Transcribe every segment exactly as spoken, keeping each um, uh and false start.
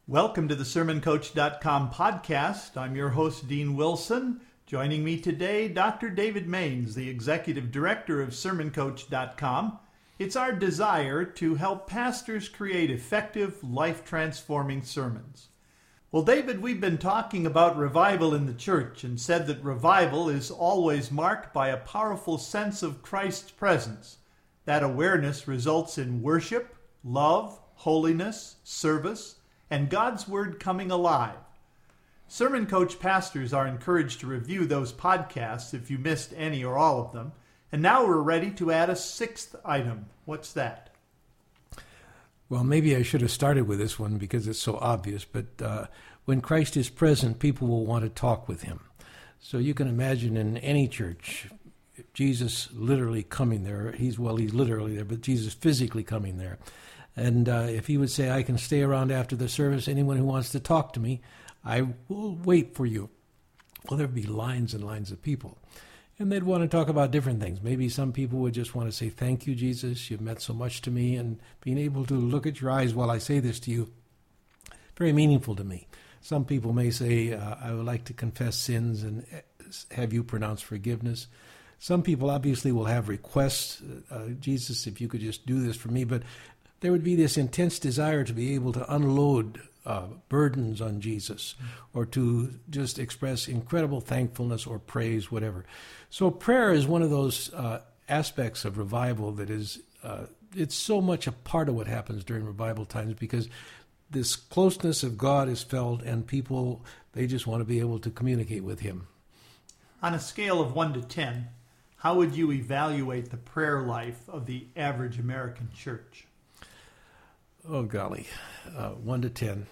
Welcome to the Sermon Coach dot com podcast. I'm your host, Dean Wilson. Joining me today, Doctor David Maines, the Executive Director of Sermon Coach dot com. It's our desire to help pastors create effective, life-transforming sermons. Well, David, we've been talking about revival in the church and said that revival is always marked by a powerful sense of Christ's presence. That awareness results in worship, love, holiness, service, and God's Word coming alive. Sermon Coach pastors are encouraged to review those podcasts if you missed any or all of them. And now we're ready to add a sixth item. What's that? Well, maybe I should have started with this one because it's so obvious, but uh, when Christ is present, people will want to talk with him. So you can imagine in any church, Jesus literally coming there. He's, well, he's literally there, but Jesus physically coming there. And uh, if he would say, I can stay around after the service, anyone who wants to talk to me, I will wait for you. Well, there'd be lines and lines of people. And they'd want to talk about different things. Maybe some people would just want to say, thank you, Jesus. You've meant so much to me. And being able to look at your eyes while I say this to you, very meaningful to me. Some people may say, uh, I would like to confess sins and have you pronounce forgiveness. Some people obviously will have requests. Uh, Jesus, if you could just do this for me. But there would be this intense desire to be able to unload uh, burdens on Jesus or to just express incredible thankfulness or praise, whatever. So prayer is one of those uh, aspects of revival that is, uh, it's so much a part of what happens during revival times because this closeness of God is felt and people, they just want to be able to communicate with him. On a scale of one to ten, how would you evaluate the prayer life of the average American church? Oh, golly, uh, one to ten.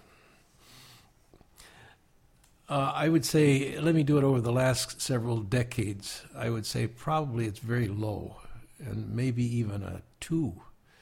Uh, I would say, let me do it over the last several decades. I would say probably it's very low, and maybe even a two.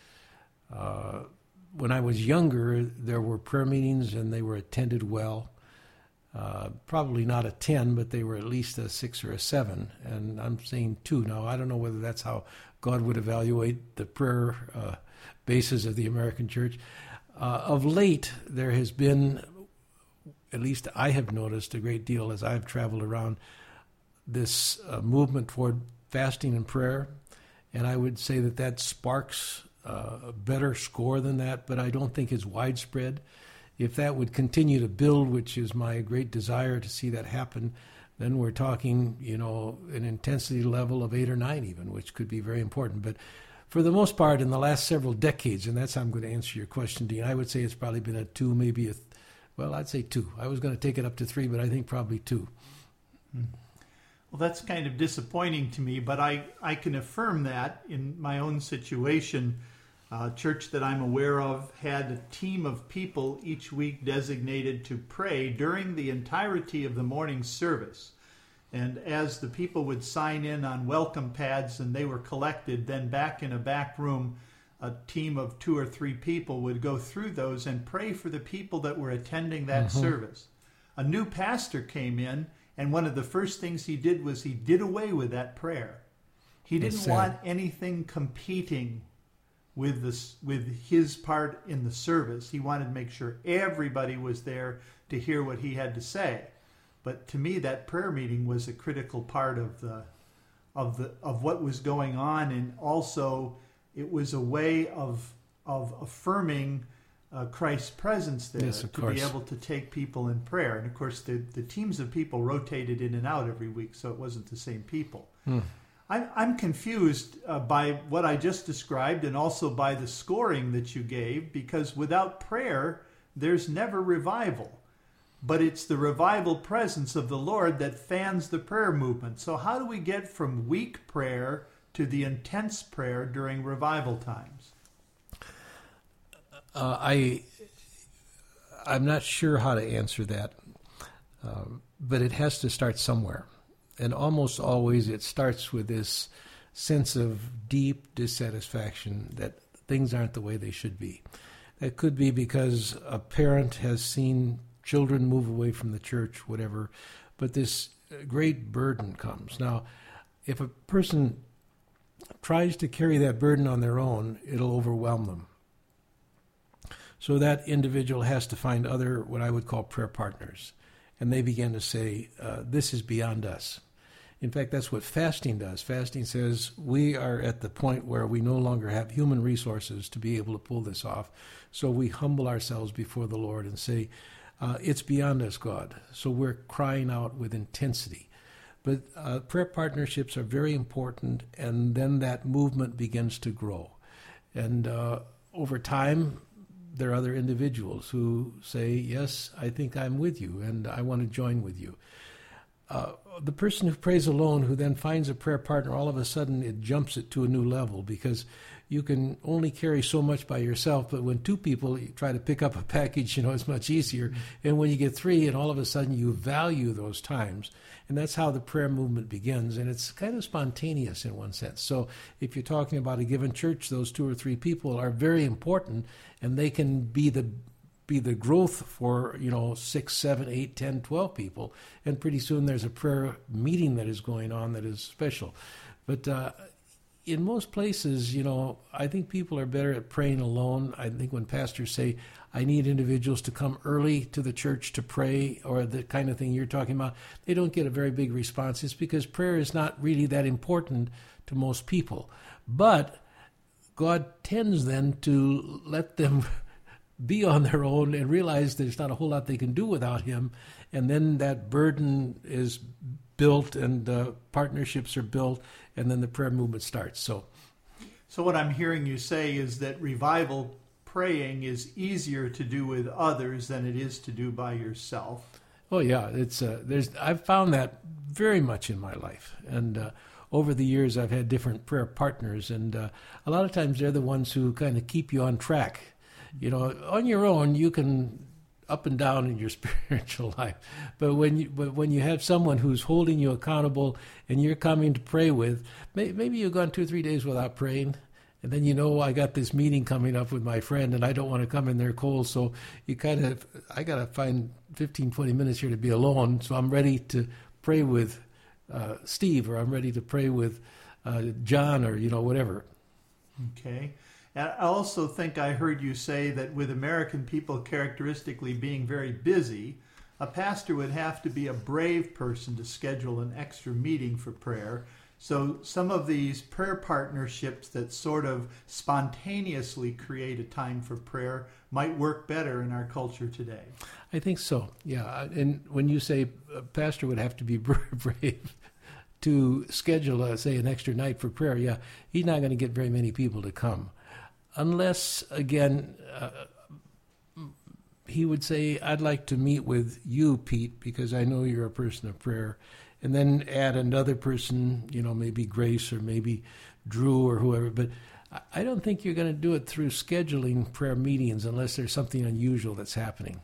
Uh, when I was younger, there were prayer meetings, and they were attended well. Uh, probably not a ten, but they were at least a six or a seven, and I'm saying two. Now, I don't know whether that's how God would evaluate the prayer uh basis of the American church. Uh, of late, there has been, at least I have noticed a great deal as I've traveled around, this uh, movement toward fasting and prayer. And I would say that that sparks uh, a better score than that, but I don't think it's widespread. If that would continue to build, which is my great desire to see that happen, then we're talking, you know, an intensity level of eight or nine even, which could be very important. But for the most part, in the last several decades, and that's how I'm going to answer your question, Dean, I would say it's probably been a two, maybe a, th- well, I'd say two. I was going to take it up to three, but I think probably two. Well, that's kind of disappointing to me, but I, I can affirm that in my own situation. A church that I'm aware of had a team of people each week designated to pray during the entirety of the morning service. And as the people would sign in on welcome pads and they were collected, then back in a back room, a team of two or three people would go through those and pray for the people that were attending that mm-hmm. service. A new pastor came in, and one of the first things he did was he did away with that prayer. He didn't want anything competing with this, with his part in the service. He wanted to make sure everybody was there to hear what he had to say. But to me, that prayer meeting was a critical part of the, of the, of what was going on, and also it was a way of of affirming uh, Christ's presence there yes, of to course. be able to take people in prayer. And of course, the the teams of people rotated in and out every week, so it wasn't the same people. Hmm. I'm I'm confused uh, by what I just described, and also by the scoring that you gave, because without prayer, there's never revival. But it's the revival presence of the Lord that fans the prayer movement. So how do we get from weak prayer to the intense prayer during revival times? Uh, I, I'm not sure how to answer that, um, but it has to start somewhere. And almost always it starts with this sense of deep dissatisfaction that things aren't the way they should be. That could be because a parent has seen children move away from the church, whatever, but this great burden comes. Now, if a person tries to carry that burden on their own, it'll overwhelm them. So that individual has to find other, what I would call prayer partners. And they begin to say, uh, this is beyond us. In fact, that's what fasting does. Fasting says we are at the point where we no longer have human resources to be able to pull this off. So we humble ourselves before the Lord and say, uh, it's beyond us, God. So we're crying out with intensity. But uh, prayer partnerships are very important, and then that movement begins to grow. And uh, over time, there are other individuals who say, yes, I think I'm with you, and I want to join with you. Uh, the person who prays alone, who then finds a prayer partner, all of a sudden it jumps it to a new level, because you can only carry so much by yourself, but when two people try to pick up a package, you know, it's much easier. Mm-hmm. And when you get three, and all of a sudden you value those times. And that's how the prayer movement begins, and it's kind of spontaneous in one sense. So if you're talking about a given church, those two or three people are very important, and they can be the be the growth for, you know, six, seven, eight, ten, twelve people, and pretty soon there's a prayer meeting that is going on that is special. But uh, in most places, you know, I think people are better at praying alone. I think when pastors say, I need individuals to come early to the church to pray, or the kind of thing you're talking about, they don't get a very big response. It's because prayer is not really that important to most people. But God tends then to let them be on their own and realize there's not a whole lot they can do without him. And then that burden is built, and uh, partnerships are built, and then the prayer movement starts. So, so what I'm hearing you say is that revival praying is easier to do with others than it is to do by yourself. Oh yeah, it's uh, there's I've found that very much in my life, and uh, over the years I've had different prayer partners, and uh, a lot of times they're the ones who kind of keep you on track. You know, on your own you can up and down in your spiritual life, but when you but when you have someone who's holding you accountable and you're coming to pray with, may, maybe you've gone two or three days without praying. And then, you know, I got this meeting coming up with my friend, and I don't want to come in there cold. So you kind of, I got to find fifteen, twenty minutes here to be alone. So I'm ready to pray with uh, Steve, or I'm ready to pray with uh, John, or, you know, whatever. Okay. And I also think I heard you say that with American people characteristically being very busy, a pastor would have to be a brave person to schedule an extra meeting for prayer. So some of these prayer partnerships that sort of spontaneously create a time for prayer might work better in our culture today. I think so, yeah. And when you say a pastor would have to be brave to schedule, uh, say, an extra night for prayer, yeah, he's not going to get very many people to come. Unless, again, uh, he would say, I'd like to meet with you, Pete, because I know you're a person of prayer. And then add another person, you know, maybe Grace or maybe Drew or whoever. But I don't think you're going to do it through scheduling prayer meetings unless there's something unusual that's happening.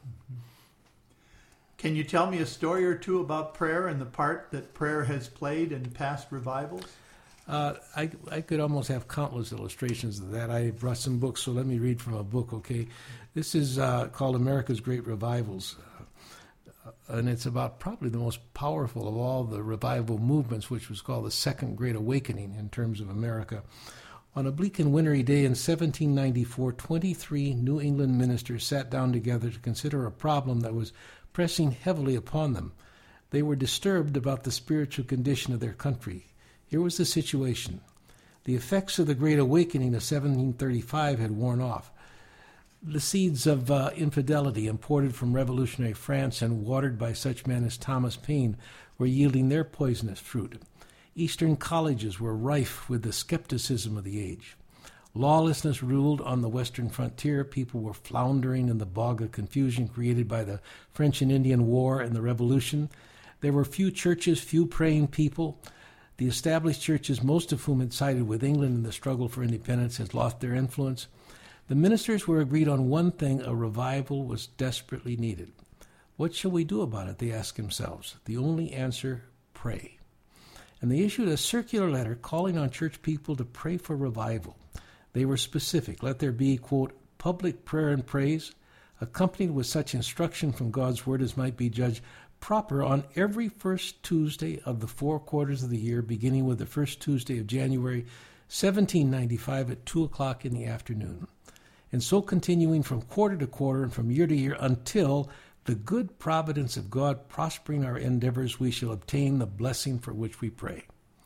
Can you tell me a story or two about prayer and the part that prayer has played in past revivals? Uh, I, I could almost have countless illustrations of that. I brought some books, so let me read from a book, okay? This is uh, called America's Great Revivals. And it's about probably the most powerful of all the revival movements, which was called the Second Great Awakening in terms of America. On a bleak and wintry day in seventeen ninety-four, twenty-three New England ministers sat down together to consider a problem that was pressing heavily upon them. They were disturbed about the spiritual condition of their country. Here was the situation. The effects of the Great Awakening of seventeen thirty-five had worn off. The seeds of uh, infidelity imported from revolutionary France and watered by such men as Thomas Paine were yielding their poisonous fruit. Eastern colleges were rife with the skepticism of the age. Lawlessness ruled on the western frontier. People were floundering in the bog of confusion created by the French and Indian War and the Revolution. There were few churches, few praying people. The established churches, most of whom had sided with England in the struggle for independence, had lost their influence. The ministers were agreed on one thing: a revival was desperately needed. What shall we do about it, they asked themselves. The only answer, pray. And they issued a circular letter calling on church people to pray for revival. They were specific. Let there be, quote, public prayer and praise, accompanied with such instruction from God's word as might be judged proper on every first Tuesday of the four quarters of the year, beginning with the first Tuesday of January, seventeen ninety-five at two o'clock in the afternoon. and so continuing from quarter to quarter and from year to year until the good providence of God prospering our endeavors, we shall obtain the blessing for which we pray.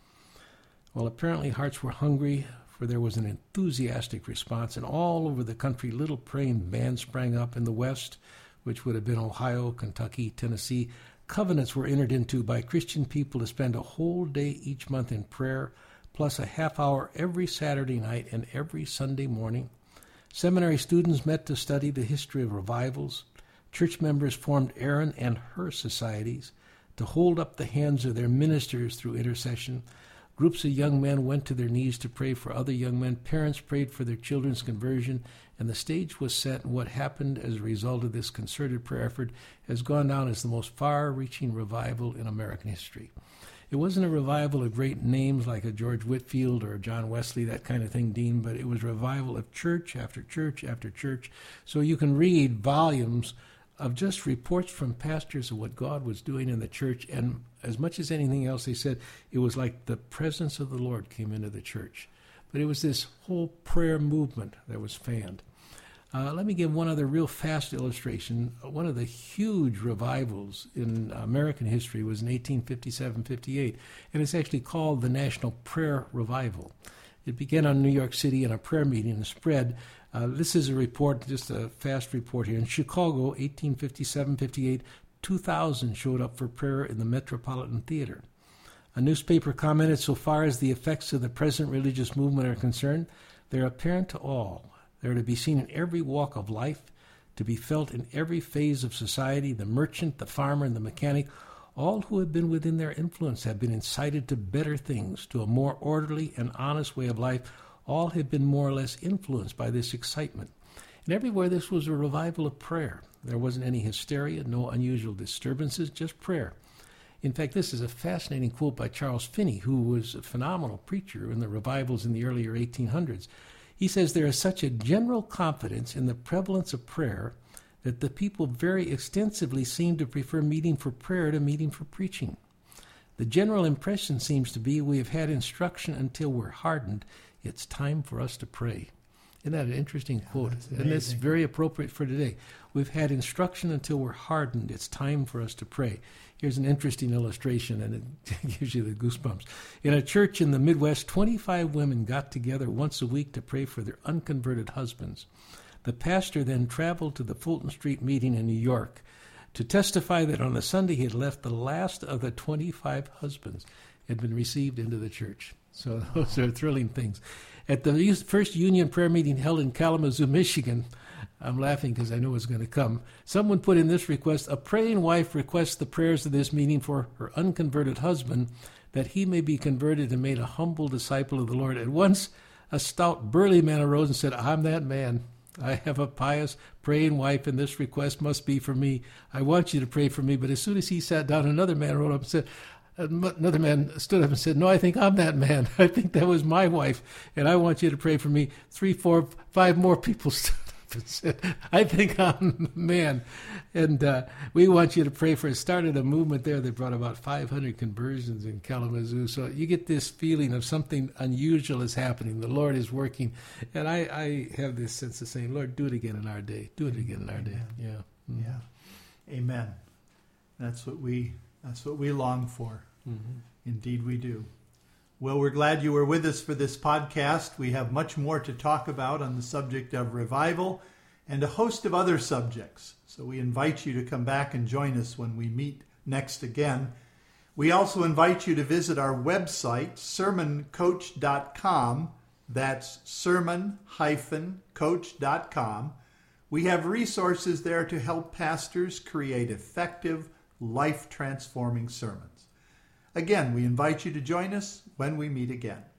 Well, apparently hearts were hungry, for there was an enthusiastic response, and all over the country little praying bands sprang up. In the West, which would have been Ohio, Kentucky, Tennessee, covenants were entered into by Christian people to spend a whole day each month in prayer, plus a half hour every Saturday night and every Sunday morning. Seminary students met to study the history of revivals. Church members formed Aaron and Hur societies to hold up the hands of their ministers through intercession. Groups of young men went to their knees to pray for other young men. Parents prayed for their children's conversion, and the stage was set, and what happened as a result of this concerted prayer effort has gone down as the most far-reaching revival in American history. It wasn't a revival of great names like a George Whitefield or a John Wesley, that kind of thing, Dean, but it was a revival of church after church after church. So you can read volumes of just reports from pastors of what God was doing in the church, and as much as anything else, they said it was like the presence of the Lord came into the church. But it was this whole prayer movement that was fanned. Uh, let me give one other real fast illustration. One of the huge revivals in American history was in eighteen fifty-seven fifty-eight, and it's actually called the National Prayer Revival. It began on New York City in a prayer meeting and spread. Uh, this is a report, just a fast report here. In Chicago, eighteen fifty-seven fifty-eight, two thousand showed up for prayer in the Metropolitan Theater. A newspaper commented, so far as the effects of the present religious movement are concerned, they're apparent to all. They're to be seen in every walk of life, to be felt in every phase of society. The merchant, the farmer, and the mechanic, all who have been within their influence have been incited to better things, to a more orderly and honest way of life. All have been more or less influenced by this excitement. And everywhere this was a revival of prayer. There wasn't any hysteria, no unusual disturbances, just prayer. In fact, this is a fascinating quote by Charles Finney, who was a phenomenal preacher in the revivals in the earlier eighteen hundreds. He says, there is such a general confidence in the prevalence of prayer that the people very extensively seem to prefer meeting for prayer to meeting for preaching. The general impression seems to be we have had instruction until we're hardened. It's time for us to pray. Isn't that an interesting yeah, quote? And that's very appropriate for today. We've had instruction until we're hardened. It's time for us to pray. Here's an interesting illustration, and it gives you the goosebumps. In a church in the Midwest, twenty-five women got together once a week to pray for their unconverted husbands. The pastor then traveled to the Fulton Street meeting in New York to testify that on a Sunday he had left the last of the twenty-five husbands had been received into the church. So those are thrilling things. At the first union prayer meeting held in Kalamazoo, Michigan, I'm laughing because I know it's going to come, someone put in this request, a praying wife requests the prayers of this meeting for her unconverted husband, that he may be converted and made a humble disciple of the Lord. At once, a stout, burly man arose and said, I'm that man. I have a pious, praying wife, and this request must be for me. I want you to pray for me. But as soon as he sat down, another man rose up and said, Another man stood up and said, no, I think I'm that man. I think that was my wife, and I want you to pray for me. Three, four, five more people stood up and said, I think I'm the man. And uh, we want you to pray for it. Started a movement there that brought about five hundred conversions in Kalamazoo. So you get this feeling of something unusual is happening. The Lord is working. And I, I have this sense of saying, Lord, do it again in our day. Do it again in our day. Yeah. Mm-hmm. Yeah. Amen. That's what we, that's what we long for. Mm-hmm. Indeed we do. Well, we're glad you were with us for this podcast. We have much more to talk about on the subject of revival and a host of other subjects. So we invite you to come back and join us when we meet next again. We also invite you to visit our website, sermon coach dot com. That's sermon dash coach dot com. We have resources there to help pastors create effective, life-transforming sermons. Again, we invite you to join us when we meet again.